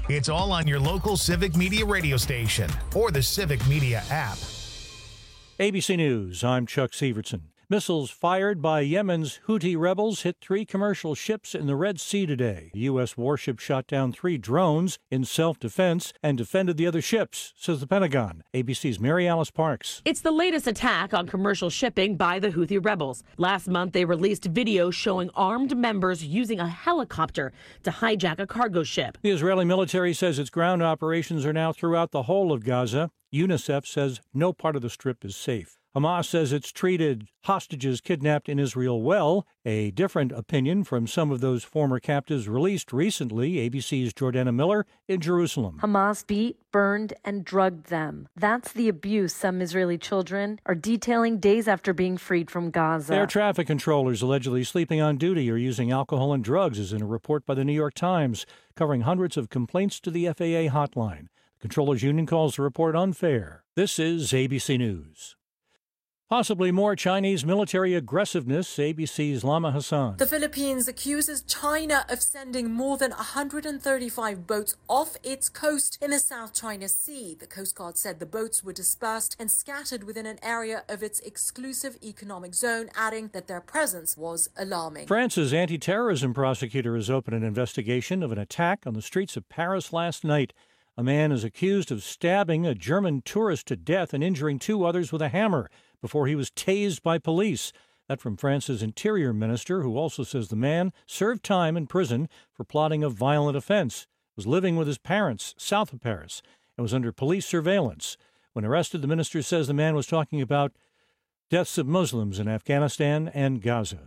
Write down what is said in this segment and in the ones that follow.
It's all on your local Civic Media radio station or the Civic Media app. ABC News, I'm Chuck Severson. Missiles fired by Yemen's Houthi rebels hit 3 commercial ships in the Red Sea today. The U.S. warship shot down 3 drones in self-defense and defended the other ships, says the Pentagon. ABC's Mary Alice Parks. It's the latest attack on commercial shipping by the Houthi rebels. Last month, they released video showing armed members using a helicopter to hijack a cargo ship. The Israeli military says its ground operations are now throughout the whole of Gaza. UNICEF says no part of the Strip is safe. Hamas says it's treated hostages kidnapped in Israel well, a different opinion from some of those former captives released recently. ABC's Jordana Miller in Jerusalem. Hamas beat, burned, and drugged them. That's the abuse some Israeli children are detailing days after being freed from Gaza. Air traffic controllers allegedly sleeping on duty or using alcohol and drugs, is in a report by the New York Times covering hundreds of complaints to the FAA hotline. The Controllers Union calls the report unfair. This is ABC News. Possibly more Chinese military aggressiveness, ABC's Lama Hassan. The Philippines accuses China of sending more than 135 boats off its coast in the South China Sea. The Coast Guard said the boats were dispersed and scattered within an area of its exclusive economic zone, adding that their presence was alarming. France's anti-terrorism prosecutor has opened an investigation of an attack on the streets of Paris last night. A man is accused of stabbing a German tourist to death and injuring 2 others with a hammer before he was tased by police. That from France's interior minister, who also says the man served time in prison for plotting a violent offense, was living with his parents south of Paris, and was under police surveillance. When arrested, the minister says the man was talking about deaths of Muslims in Afghanistan and Gaza.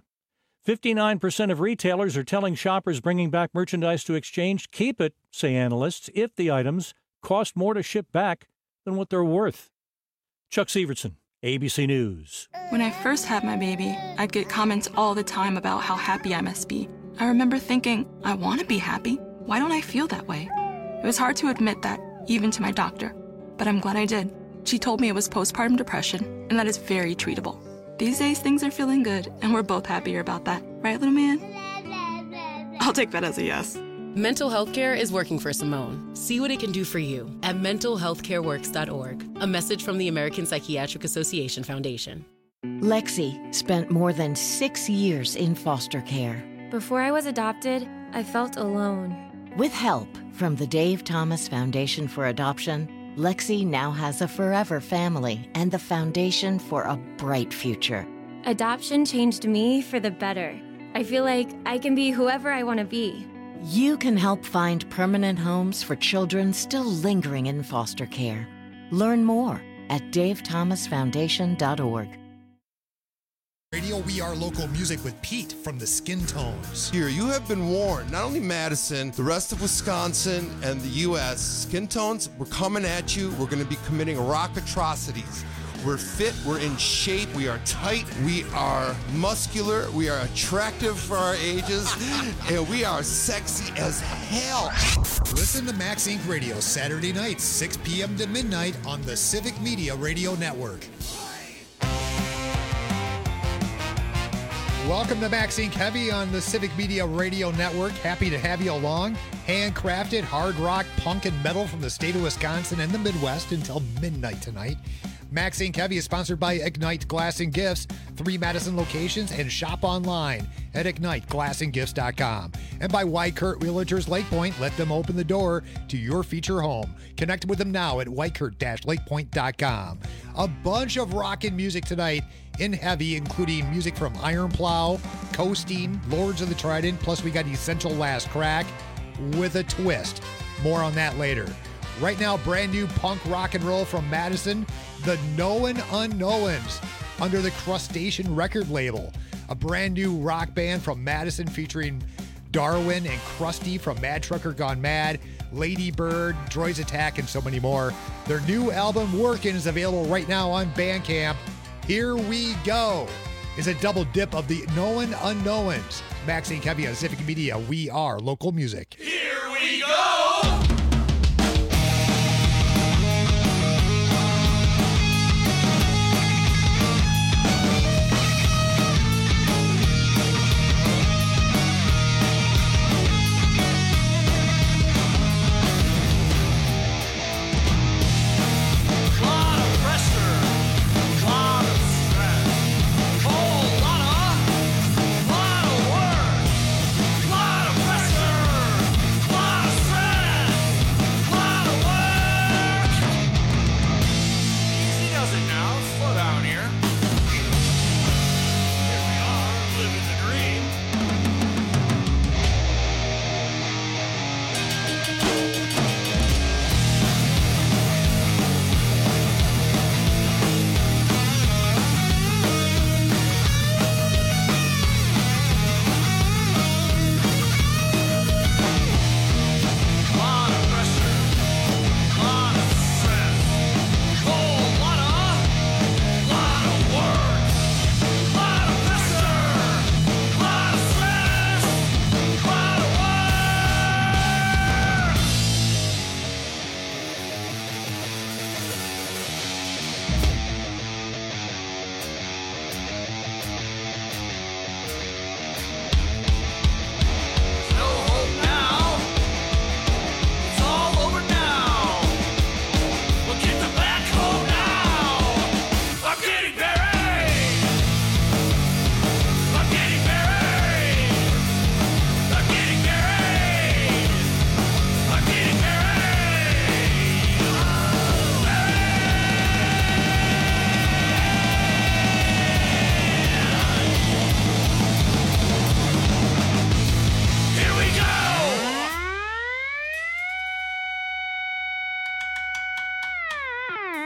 59% of retailers are telling shoppers bringing back merchandise to exchange, keep it, say analysts, if the items cost more to ship back than what they're worth. Chuck Severson, ABC News. When I first had my baby, I'd get comments all the time about how happy I must be. I remember thinking, I want to be happy. Why don't I feel that way? It was hard to admit that, even to my doctor. But I'm glad I did. She told me it was postpartum depression, and that is very treatable. These days, things are feeling good, and we're both happier about that. Right, little man? I'll take that as a yes. Mental health care is working for Simone. See what it can do for you at mentalhealthcareworks.org. A message from the American Psychiatric Association Foundation. Lexi spent more than 6 years in foster care. Before I was adopted, I felt alone. With help from the Dave Thomas Foundation for Adoption, Lexi now has a forever family and the foundation for a bright future. Adoption changed me for the better. I feel like I can be whoever I want to be. You can help find permanent homes for children still lingering in foster care. Learn more at davethomasfoundation.org. Radio We Are Local Music with Pete from the Skin Tones. Here, you have been warned. Not only Madison, the rest of Wisconsin and the U.S. Skin Tones, we're coming at you. We're going to be committing rock atrocities. We're fit, we're in shape, we are tight, we are muscular, we are attractive for our ages, and we are sexy as hell. Listen to Max Inc. Radio Saturday nights, 6 p.m. to midnight on the Civic Media Radio Network. Welcome to Max Inc. Heavy on the Civic Media Radio Network. Happy to have you along. Handcrafted hard rock, punk, and metal from the state of Wisconsin and the Midwest until midnight tonight. Max Inc. Heavy is sponsored by Ignite Glass and Gifts, 3 Madison locations, and shop online at IgniteGlassandGifts.com. And by Weichert Realtors Lake Point, let them open the door to your future home. Connect with them now at Weichert-LakePoint.com. A bunch of rockin' music tonight in Heavy, including music from Iron Plow, Coasting, Lords of the Trident, plus we got Essential Last Crack with a twist. More on that later. Right now, brand new punk rock and roll from Madison, the Known Unknowns, under the Crustacean record label. A brand new rock band from Madison featuring Darwin and Krusty from Mad Trucker Gone Mad, Lady Bird, Droids Attack, and so many more. Their new album, Workin', is available right now on Bandcamp. Here We Go is a double dip of the Known Unknowns. Max Inc. Heavy on Civic Media. We are local music. Here we go!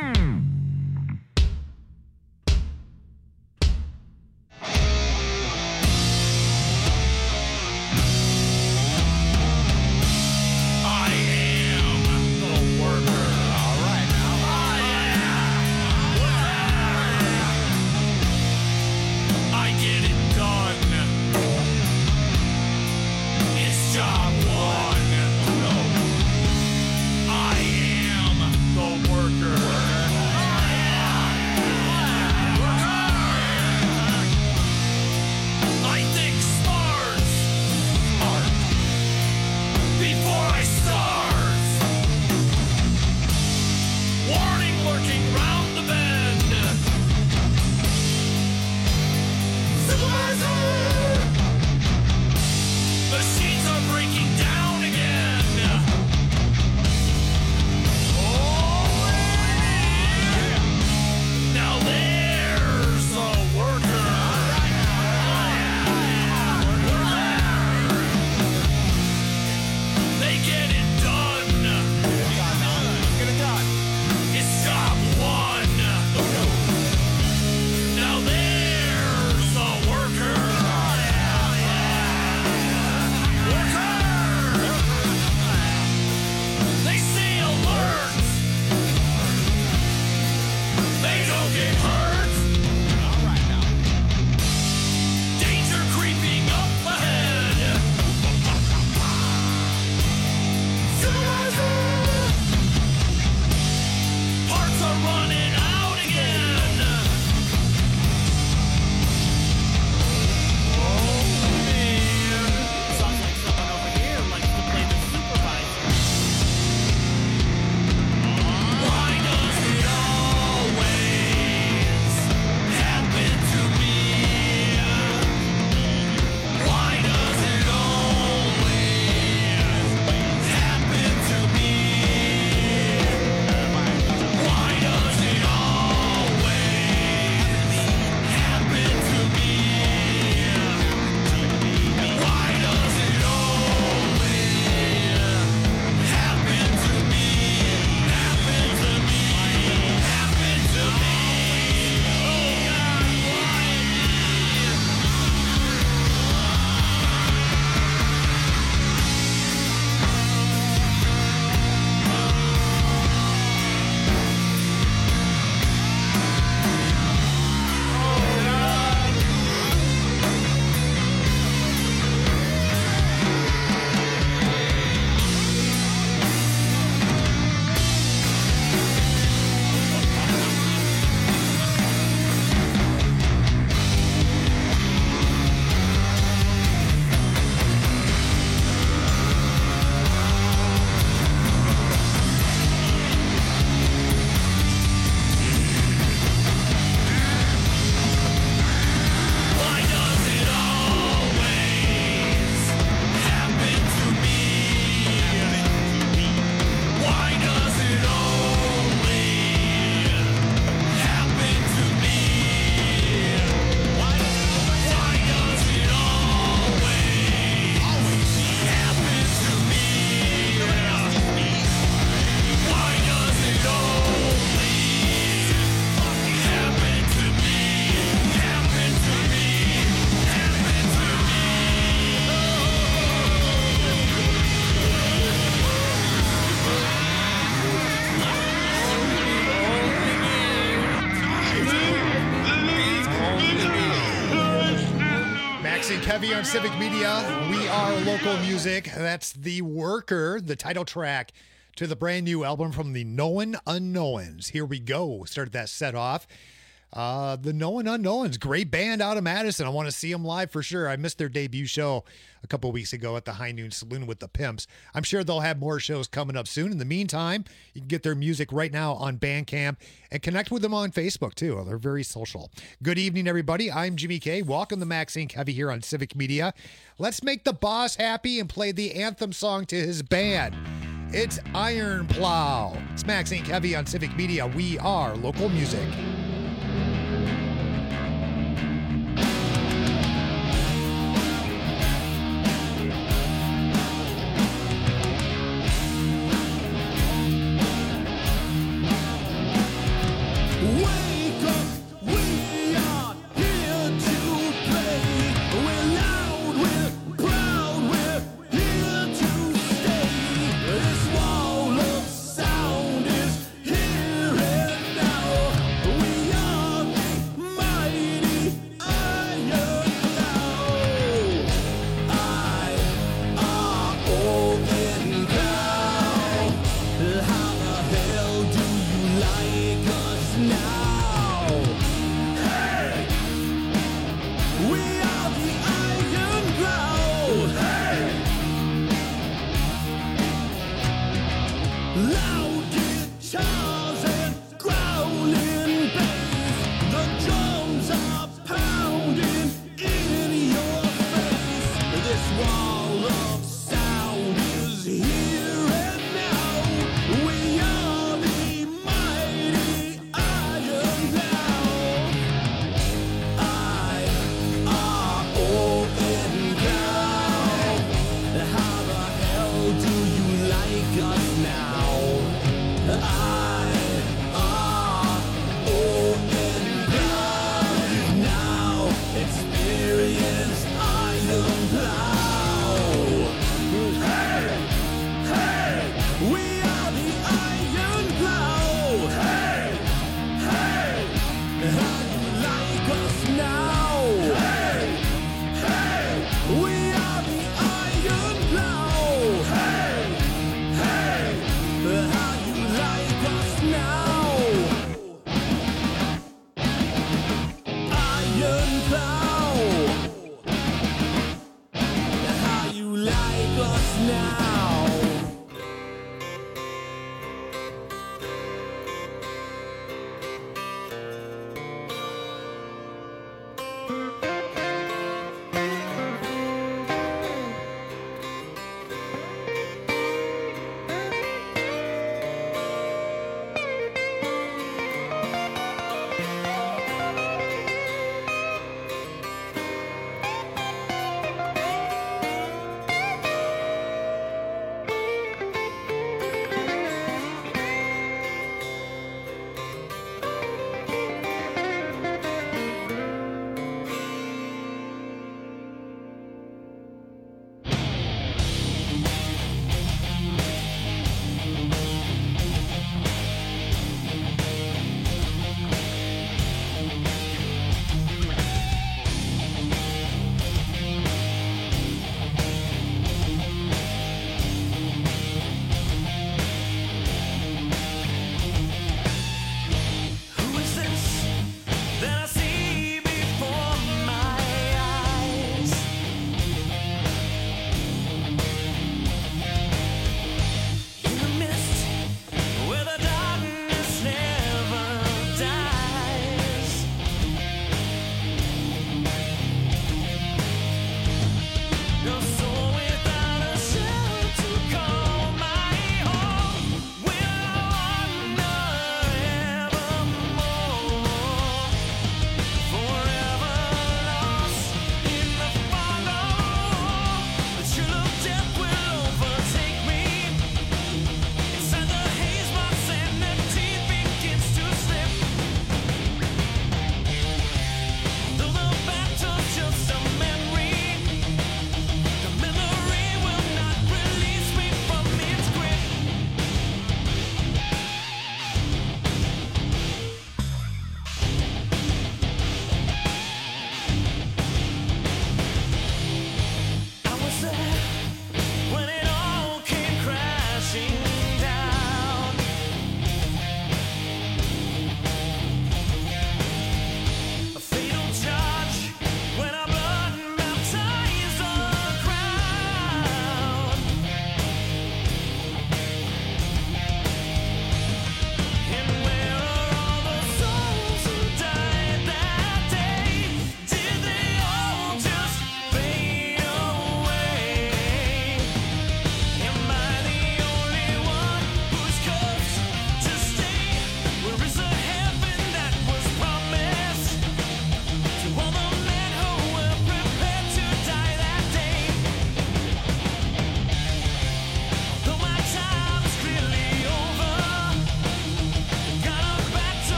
Kevy on Civic Media. We are local music. That's The Worker, the title track to the brand new album from the Known Unknowns. Here we go. Started that set off. The Known Unknowns, great band out of Madison. I want to see them live for sure. I missed their debut show a couple weeks ago at the High Noon Saloon with the Pimps. I'm sure they'll have more shows coming up soon. In the meantime, you can get their music right now on Bandcamp and connect with them on Facebook too. They're very social. Good evening, everybody. I'm Jimmy K. Welcome to Maxine Kevy here on Civic Media. Let's make the boss happy and play the anthem song to his band. It's Iron Plow. It's Maxine Kevy on Civic Media. We are local music. Loud guitars and growling bass. The drums are pounding in your face. This wall of sound is here and now. We are the mighty Iron now. I-R-O-N now. How the hell do you like us now?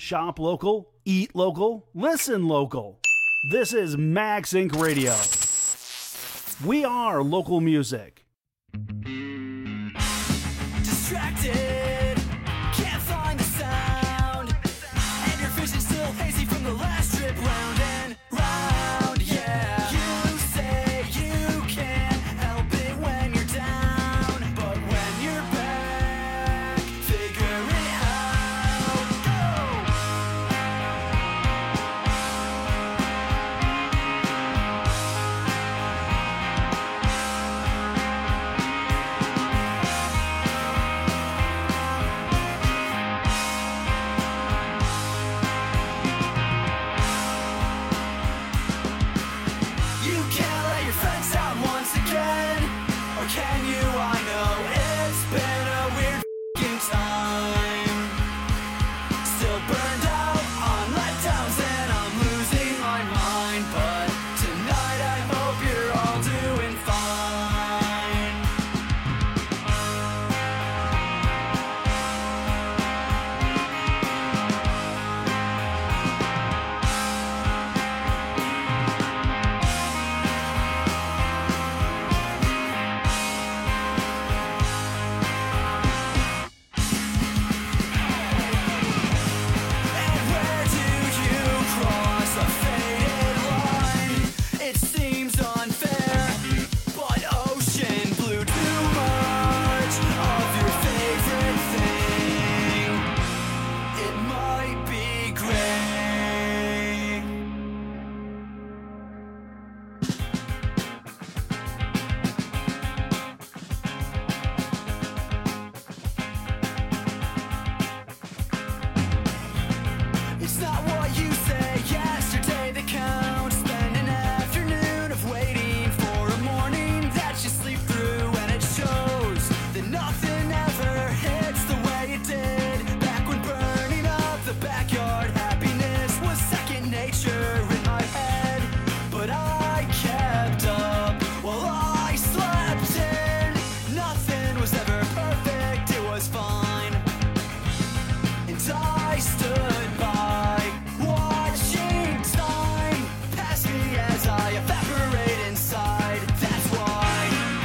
Shop local, eat local, listen local. This is Max Inc. Radio. We are local music. Distracted, can't find the sound, and your vision's still hazy from the last trip round and round. Yeah, you say you can't help it when you're down, but when you're back, figure it out. You can't let your friends out once again, or can you? I know it's been a weird f***ing time. Still burned out on letdowns and I'm losing my mind, but tonight I hope you're all doing fine. And where do you cross a faded line? It seems unfair, but ocean blue, too much of your favorite thing. It might be gray. It's not what you say yesterday that counts. Spend an afternoon of waiting for a morning that you sleep through, and it shows that nothing ever hits the way it did back when burning up the backyard. Happiness was second nature in my head, but I kept up while I slept in. Nothing was ever perfect, it was fine. And I stood by, watching time pass me as I evaporate inside. That's why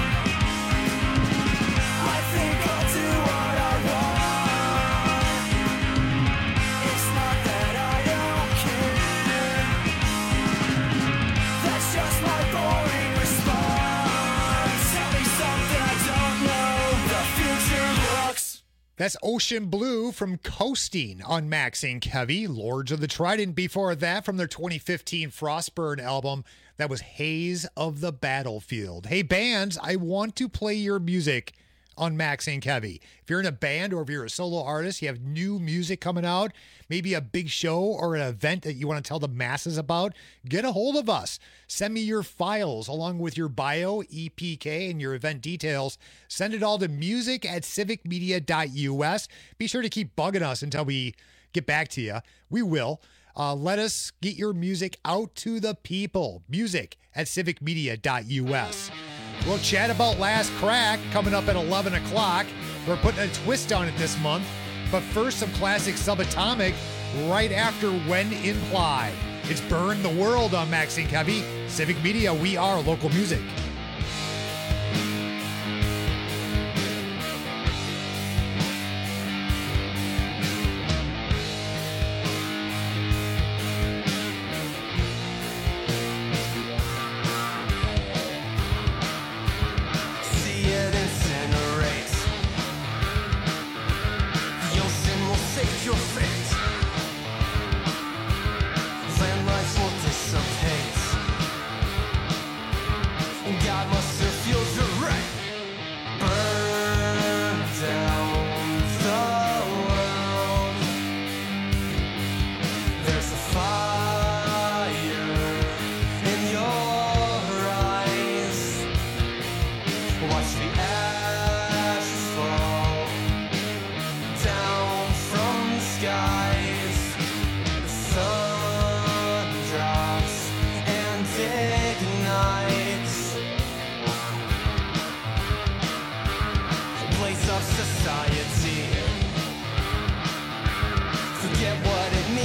I think I'll do what I want. It's not that I don't care, that's just my boring response. Tell me something I don't know, the future looks. That's Ocean Blue from Coasting on Max Inc. Heavy. Lords of the Trident before that from their 2015 Frostburn album. That was Haze of the Battlefield. Hey, bands, I want to play your music on Max Inc. Heavy. If you're in a band or if you're a solo artist, you have new music coming out, maybe a big show or an event that you want to tell the masses about, get a hold of us. Send me your files along with your bio, EPK, and your event details. Send it all to music@civicmedia.us. Be sure to keep bugging us until we get back to you. We will. Let us get your music out to the people. Music@civicmedia.us. We'll chat about Last Crack coming up at 11 o'clock. We're putting a twist on it this month. But first, some classic Subatomic right after When Implied. It's Burn the World on Max Inc. Heavy. Civic Media, we are local music. See it incinerate. The ocean will save your fate. Land life will dissipate. God must have fueled your right. Burn down the world. There's a fire in your eyes. Watch the ashes fall down from the skies. The sun drops and ignites. Blaze up society. Forget what it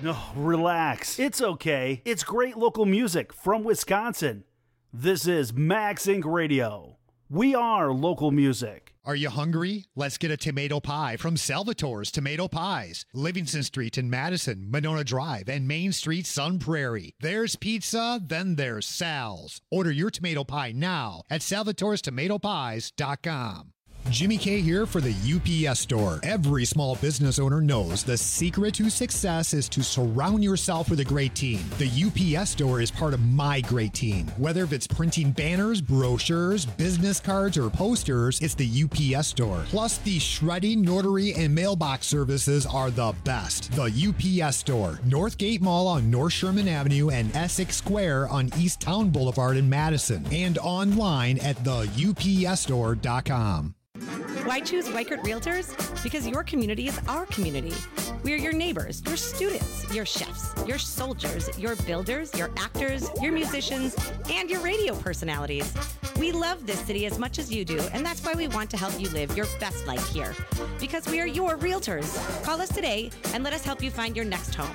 No, relax. It's okay. It's great local music from Wisconsin. This is Max Inc. Radio. We are local music. Are you hungry? Let's get a tomato pie from Salvatore's Tomato Pies. Livingston Street in Madison, Monona Drive, and Main Street, Sun Prairie. There's pizza, then there's Sal's. Order your tomato pie now at salvatorestomatopies.com. Jimmy K here for the UPS Store. Every small business owner knows the secret to success is to surround yourself with a great team. The UPS Store is part of my great team. Whether it's printing banners, brochures, business cards, or posters, it's the UPS Store. Plus, the shredding, notary, and mailbox services are the best. The UPS Store, Northgate Mall on North Sherman Avenue and Essex Square on East Town Boulevard in Madison, and online at theupsstore.com. Why choose Weichert Realtors? Because your community is our community. We are your neighbors, your students, your chefs, your soldiers, your builders, your actors, your musicians, and your radio personalities. We love this city as much as you do, and that's why we want to help you live your best life here. Because we are your realtors. Call us today and let us help you find your next home.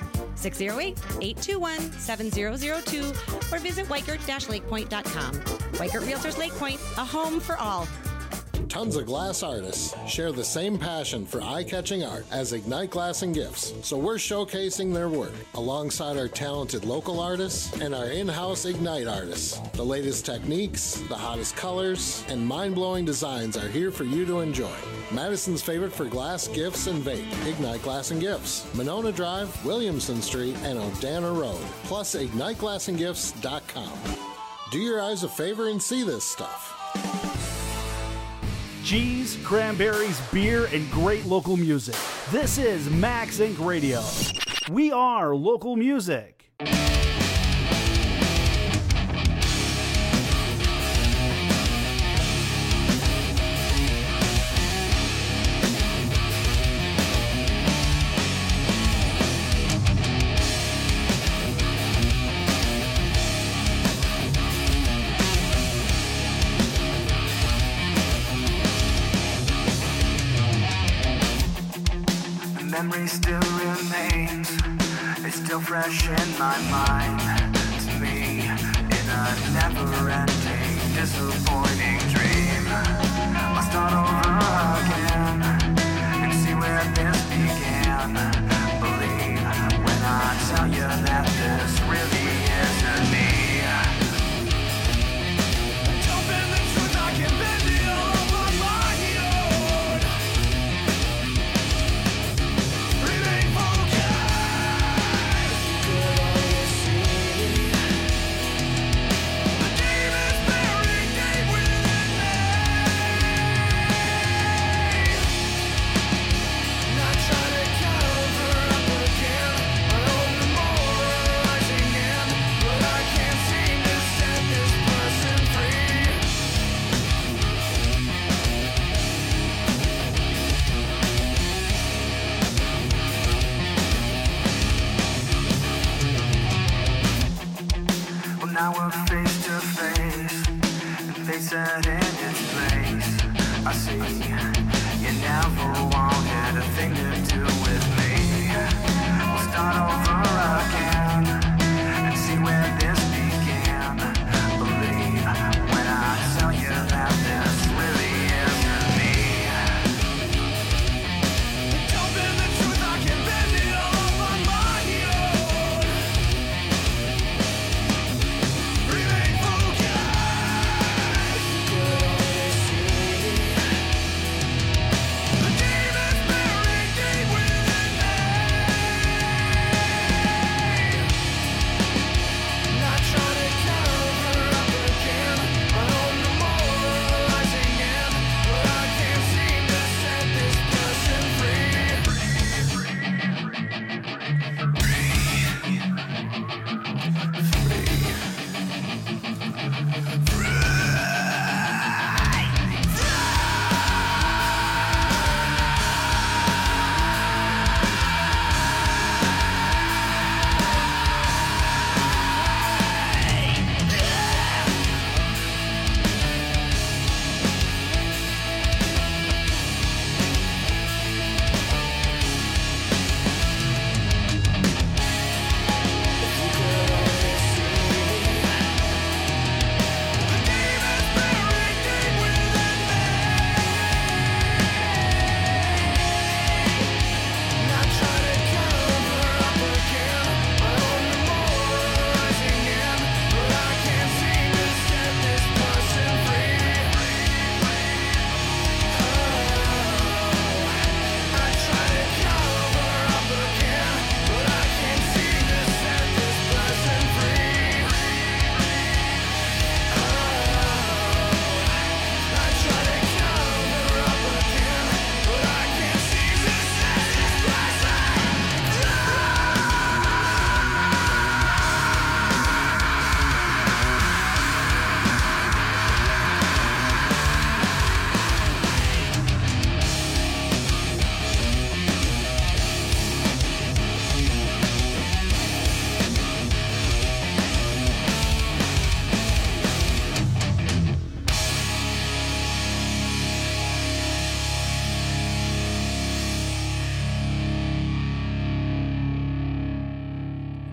608-821-7002 or visit Weichert-LakePoint.com. Weichert Realtors Lake Point, a home for all. Tons of glass artists share the same passion for eye-catching art as Ignite Glass and Gifts, so we're showcasing their work alongside our talented local artists and our in-house Ignite artists. The latest techniques, the hottest colors, and mind-blowing designs are here for you to enjoy. Madison's favorite for glass, gifts, and vape, Ignite Glass and Gifts, Monona Drive, Williamson Street, and Odana Road, plus IgniteGlassandGifts.com. Do your eyes a favor and see this stuff. Cheese, cranberries, beer, and great local music. This is Max Inc. Radio. We are local music. Memory still remains, it's still fresh in my mind. To me, in a never-ending, disappointing dream, I'll start over again and see where this began. Believe when I tell you that this really isn't me. Don't bend the truth, I can bend it all on my own.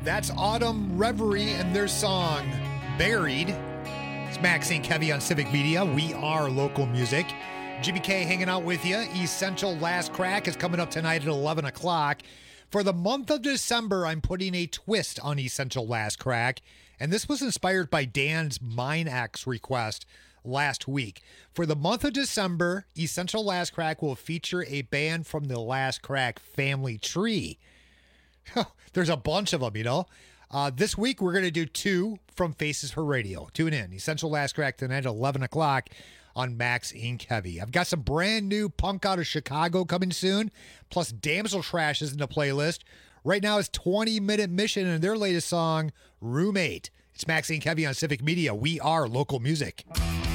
That's Autumn Reverie and their song, Buried. It's Max St. Kevy on Civic Media. We are local music. Jimmy K hanging out with you. Essential Last Crack is coming up tonight at 11 o'clock. For the month of December, I'm putting a twist on Essential Last Crack, and this was inspired by Dan's Mine X request last week. For the month of December, Essential Last Crack will feature a band from the Last Crack family tree. There's a bunch of them, you know. This week, we're going to do 2 from Faces for Radio. Tune in. Essential Last Crack tonight at 11 o'clock on Max Inc. Heavy. I've got some brand new punk out of Chicago coming soon, plus Damsel Trash is in the playlist. Right now, it's 20 Minute Mission and their latest song, Roommate. It's Max Inc. Heavy on Civic Media. We are local music.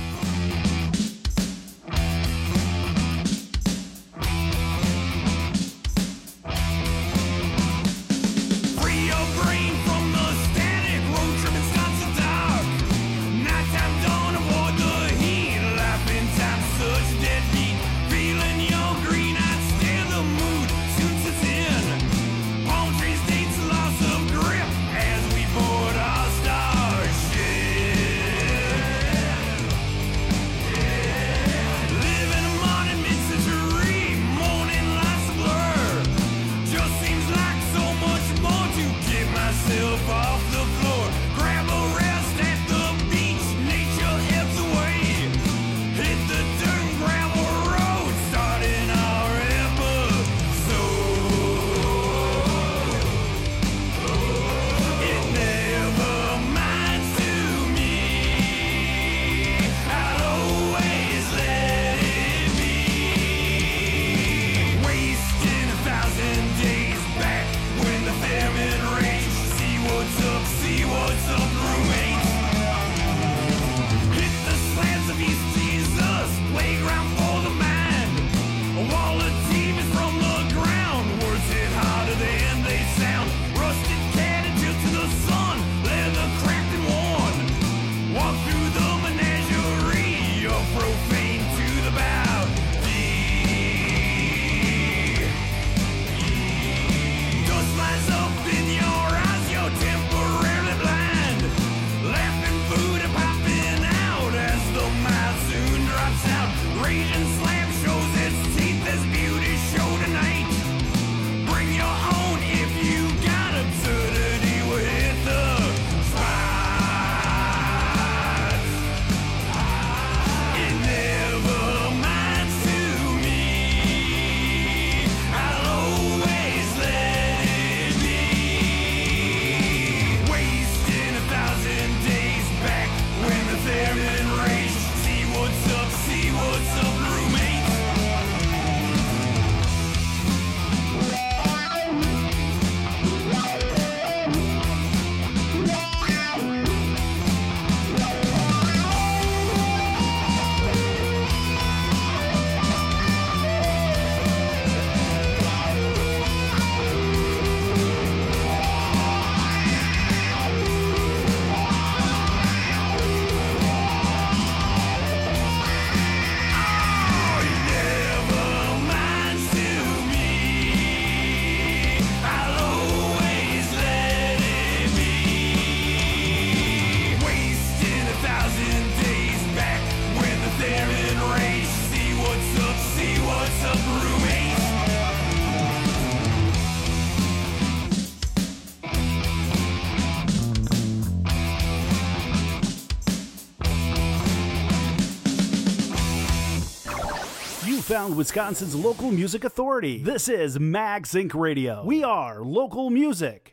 Found Wisconsin's local music authority. This is Max Inc. Radio. We are local music.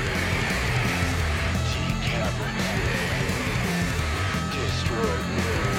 Destroy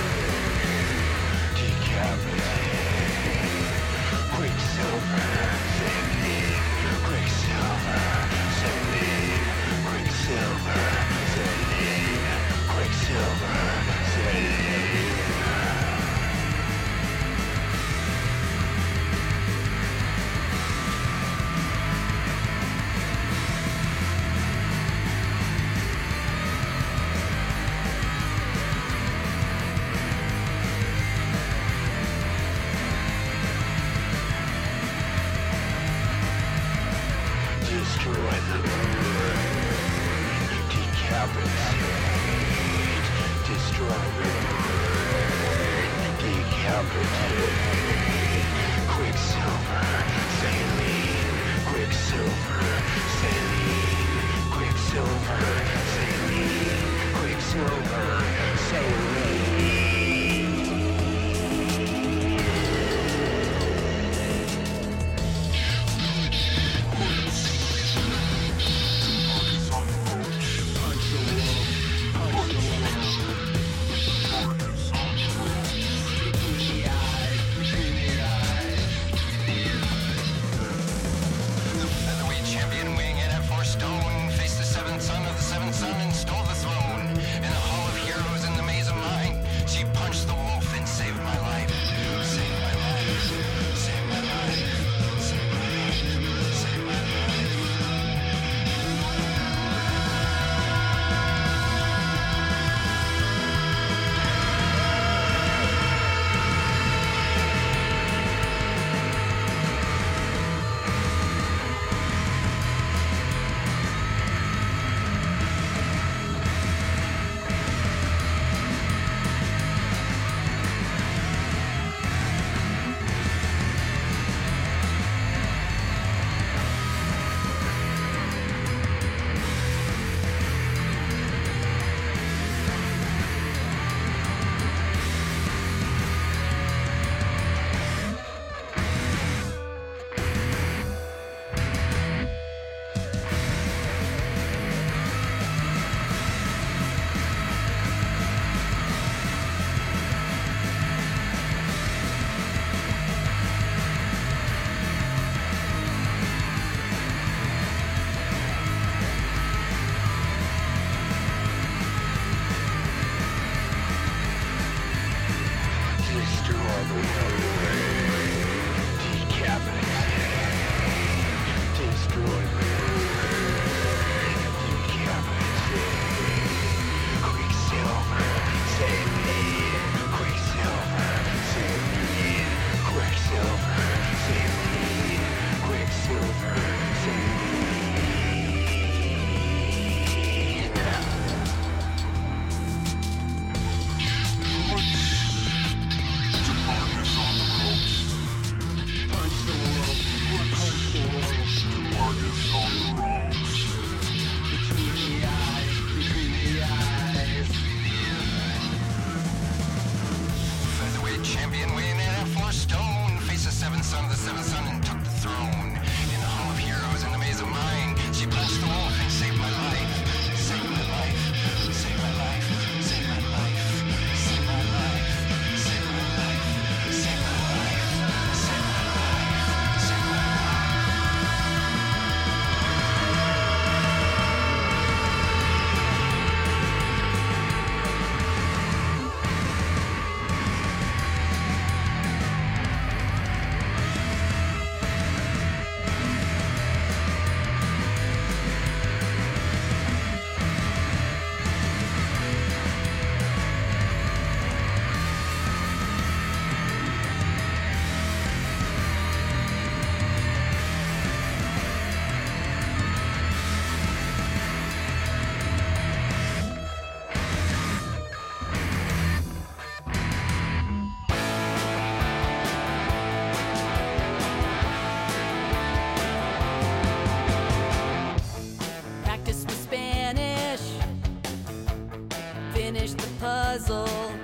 puzzle.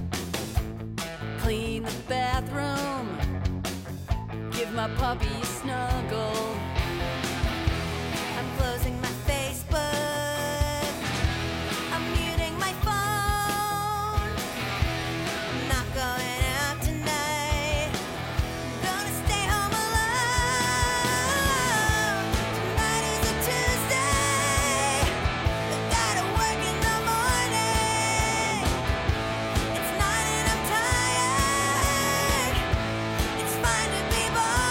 Clean the bathroom. Give my puppy a snuggle. I'm closing my Facebook. I'm muting my phone. I'm not going out tonight. I'm gonna stay home alone. Tonight is a Tuesday. I gotta work in the morning. It's 9 and I'm tired. It's fine to be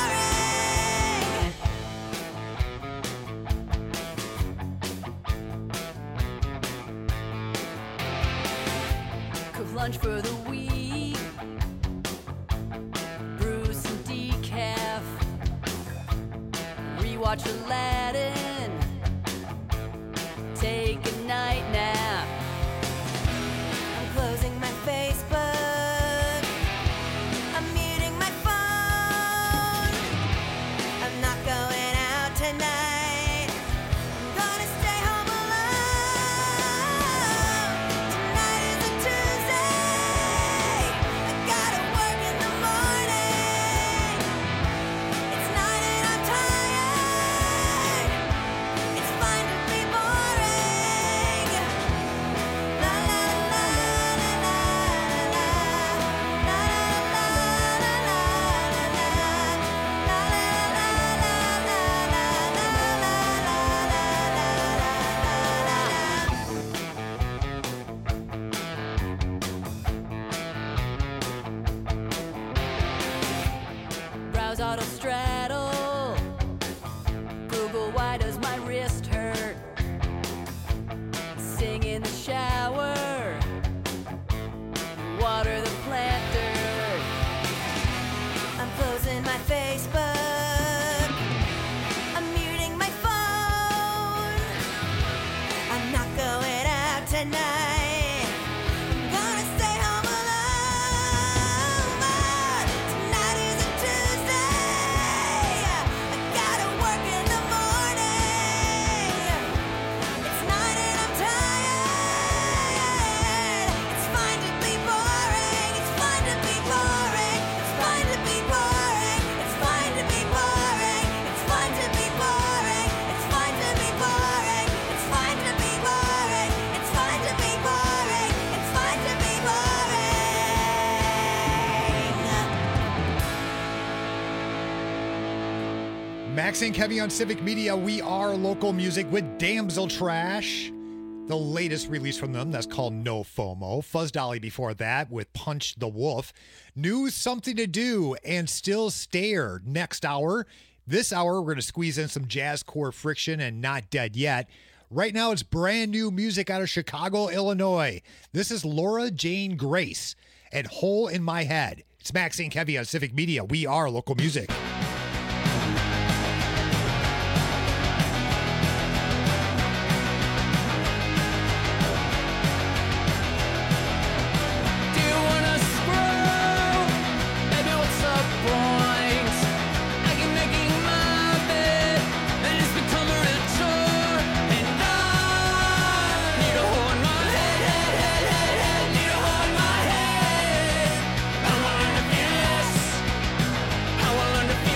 boring. Cook lunch for the week. Brew some decaf. Rewatch Aladdin. Take a night nap. I'm autostraddle. Google, why does my wrist hurt? Sing in the shower. Water the planter. I'm closing my Facebook. I'm muting my phone. I'm not going out tonight. I'm gonna stay home alone. But tonight is a Tuesday. I gotta work in the morning. It's 9 and I'm tired. It's fine to be boring. It's fine to be boring. It's fine to be boring. It's fine to be boring. It's fine to be boring. It's fine to be boring. It's fine to be boring. It's fine to be boring. It's fine to be boring. Max and Kevy on Civic Media. We are local music with Damsel Trash. The latest release from them, that's called No FOMO. Fuzz Dolly before that with Punch the Wolf. New Something to Do and Still Stare next hour. This hour, we're going to squeeze in some jazz core friction and Not Dead Yet. Right now, it's brand new music out of Chicago, Illinois. This is Laura Jane Grace and Hole in My Head. It's Max and Kevy on Civic Media. We are local music. Do you wanna screw? Baby, what's the point? I keep making my bed, and it's become a real chore. And I need a hole in my head, need a hole in my head. I wanna learn to feel this. I wanna learn to feel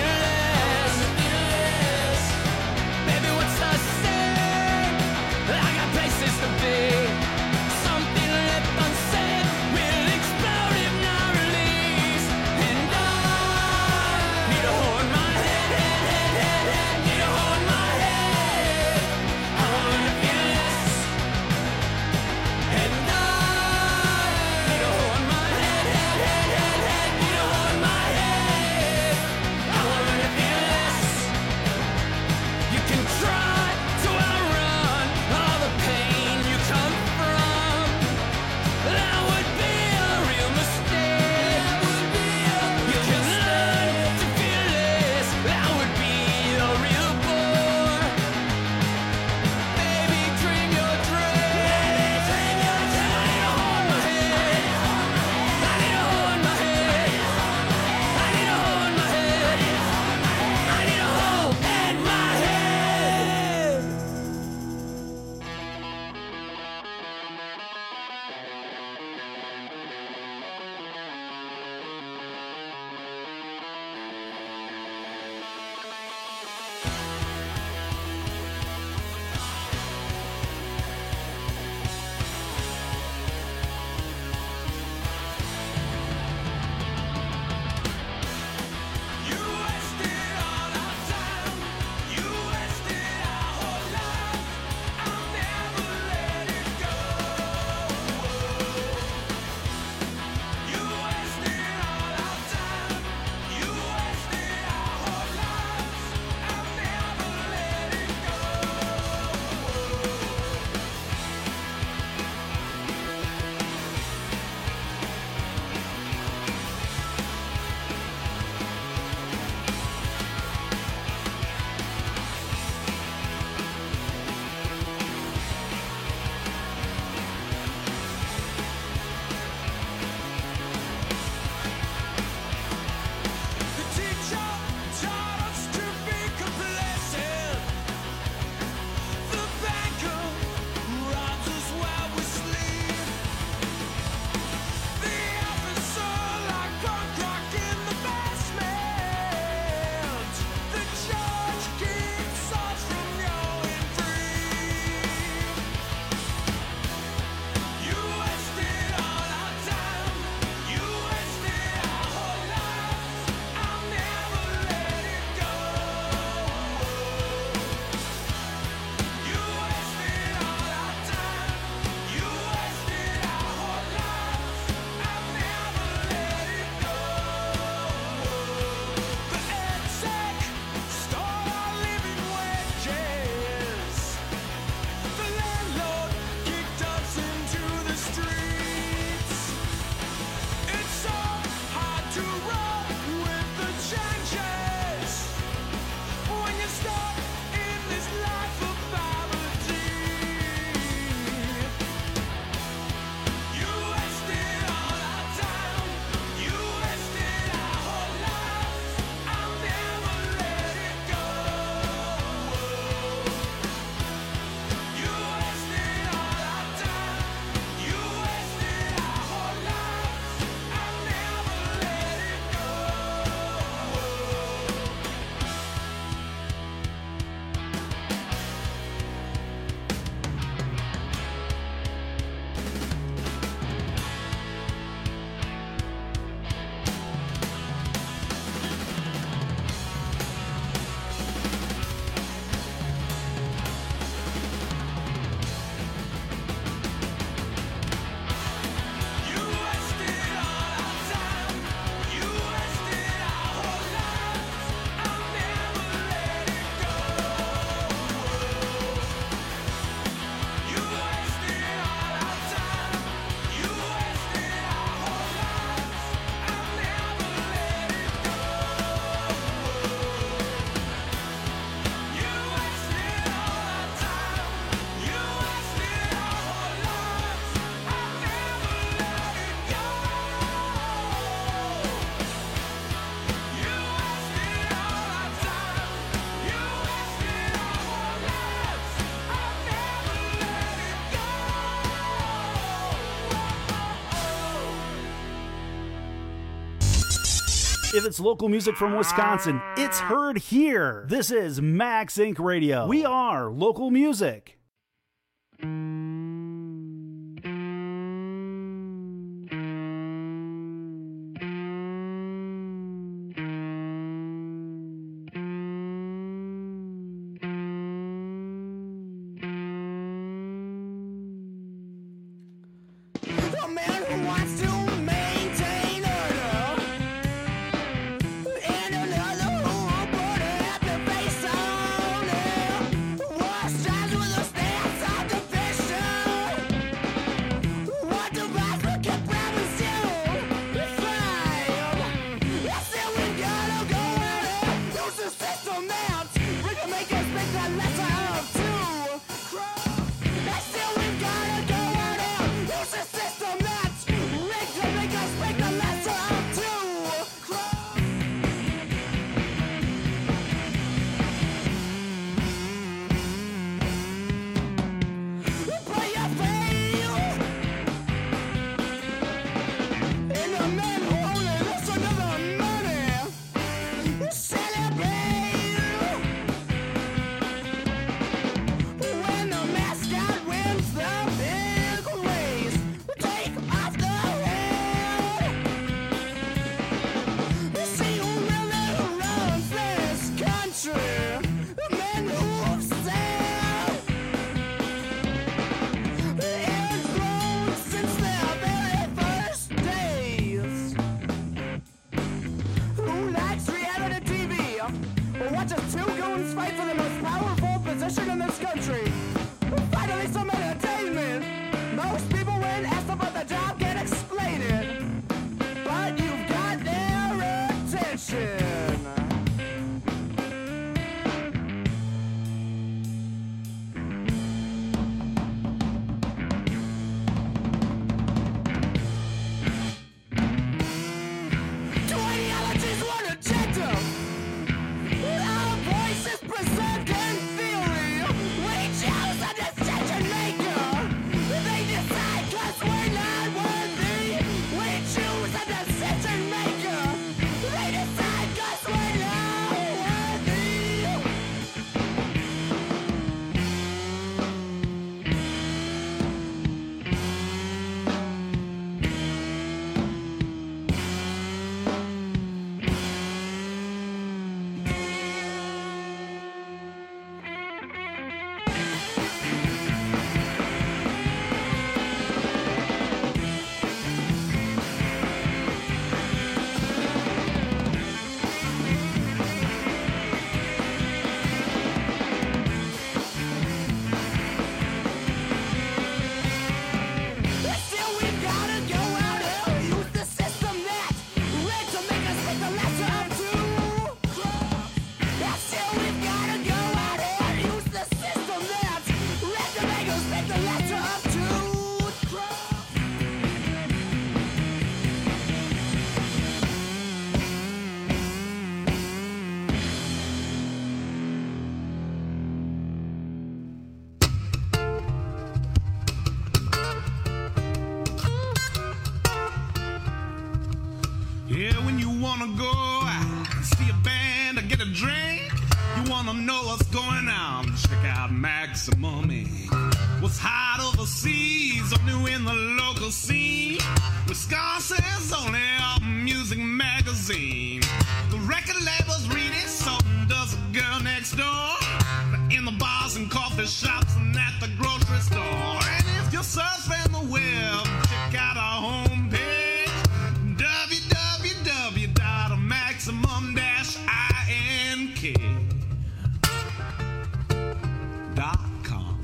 If it's local music from Wisconsin, it's heard here. This is Max Inc. Radio. We are local music. A man who wants to maintain order, and another who will put a happy face on it. War strives with a stance of division. What device will keep promise you? Fine. Yes, then we gotta go at it. Use the system out. We can make us make that lesser of two. Yes, then we gotta go at it. Use the system that's rigged to make us make the lesser of two. Play your fail. And the men who only listen to the money celebrate when the mascot wins the big race. Take off the head. See who really runs this country. The men who sail and grown since their very first days. Who likes reality TV? Or watches two goons fight for the most powerful position in this country? Finally, some entertainment. Most people, when asked about the job, can't explain it. But you've got their attention. Two ideologies, one agenda. Our voices present in theory. We choose a decision maker. They decide 'cause we're not worthy. We choose a decision maker. They decide 'cause we're not worthy. Still we've gotta go out and use the system that's rigged to make us take the lesser of two. Still we've gotta go out and use the system that's rigged to make us take the lesser of two. Yeah, when you wanna go out, see a band or get a drink, you wanna know what's going on, check out Maximum Inc. What's hot overseas, or new in the local scene, Wisconsin's only music magazine. The record labels read it, so does a girl next door. In the bars and coffee shops and at the grocery store. And if you're surfing the web, check out our homepage, www.maximum-ink.com.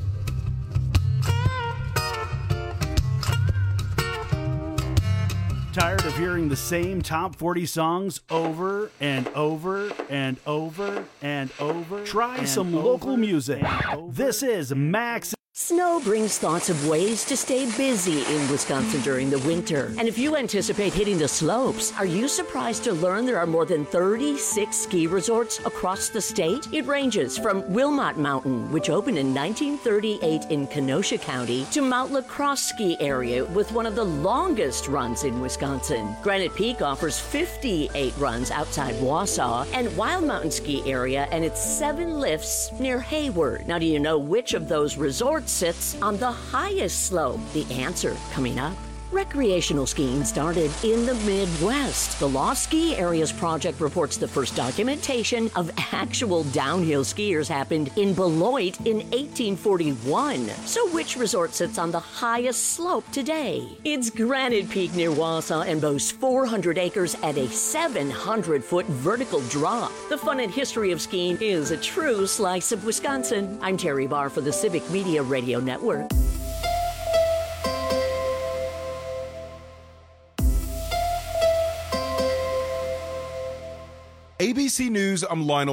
Tired of hearing the same top 40 songs over and over and over and over? Try some local music. This is Max. Snow brings thoughts of ways to stay busy in Wisconsin during the winter. And if you anticipate hitting the slopes, are you surprised to learn there are more than 36 ski resorts across the state? It ranges from Wilmot Mountain, which opened in 1938 in Kenosha County, to Mount La Crosse ski area with one of the longest runs in Wisconsin. Granite Peak offers 58 runs outside Wausau, and Wild Mountain Ski Area and its 7 lifts near Hayward. Now, do you know which of those resorts sits on the highest slope? The answer coming up. Recreational skiing started in the Midwest. The Lost Ski Areas Project reports the first documentation of actual downhill skiers happened in Beloit in 1841. So which resort sits on the highest slope today? It's Granite Peak near Wausau and boasts 400 acres at a 700-foot vertical drop. The fun and history of skiing is a true slice of Wisconsin. I'm Terry Barr for the Civic Media Radio Network. ABC News, I'm Lionel